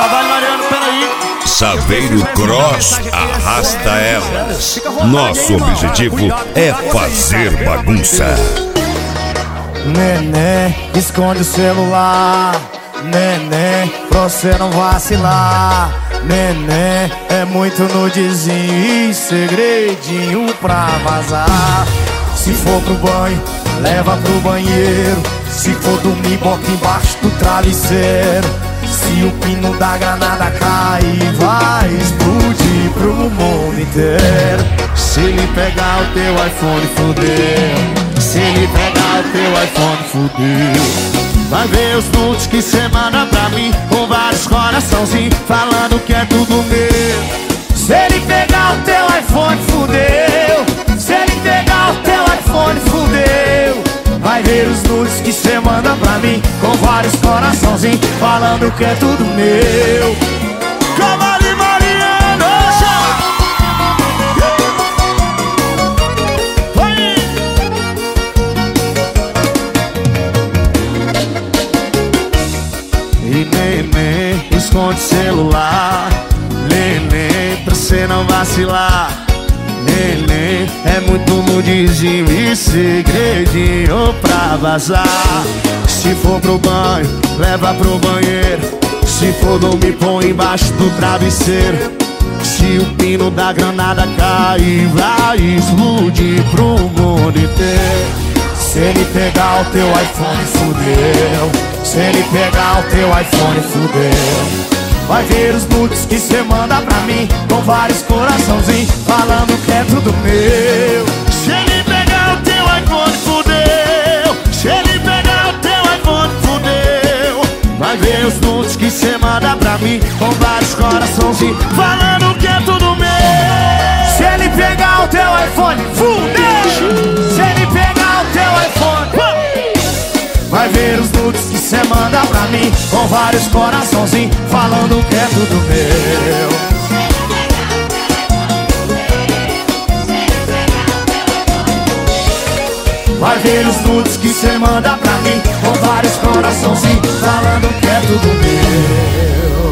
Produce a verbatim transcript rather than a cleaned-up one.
Trabalho, Mariano, peraí. Saveiro Cross arrasta elas. Nosso objetivo é fazer bagunça. Neném, esconde o celular. Neném, pra você não vacilar. Neném, é muito nudezinho e segredinho pra vazar. Se for pro banho, leva pro banheiro. Se for dormir, bota embaixo do travesseiro. Se o pino da granada cair, vai explodir pro mundo inteiro. Se ele pegar o teu iPhone, fudeu. Se ele pegar o teu iPhone, fudeu. Vai ver os nudes que cê manda pra mim, com vários coraçãozinhos, falando que é tudo meu. Se ele pegar o teu iPhone, fudeu. Se ele pegar o teu iPhone, fudeu. Vai ver os nudes que cê manda pra mim, com vários coraçãozinhos, falando que é tudo meu. Cavale Mariano, e neném, esconde celular. Neném, pra cê não vacilar. Neném, é muito nudezinho e segredinho pra vazar. Se for pro banho, leva pro banheiro. Se for dormir, põe embaixo do travesseiro. Se o pino da granada cair, vai explodir pro mundo inteiro. Se ele pegar o teu iPhone, fudeu. Se ele pegar o teu iPhone, fudeu. Vai ver os nudes que cê manda pra mim, com vários coraçãozinhos, falando que é tudo meu. Se ele pegar o teu iPhone, fudeu. Se ele pegar o teu iPhone, fudeu. Vai ver os nudes que cê manda pra mim, com vários coraçãozinhos, falando que é tudo meu. Se ele pegar o teu iPhone, fudeu. Se ele pegar o teu iPhone, vai ver os nudes que cê manda pra mim, com vários coraçãozinhos, falando que é tudo meu. Vai ver os nudes que cê manda pra mim, com vários coraçãozinhos, falando que é tudo meu.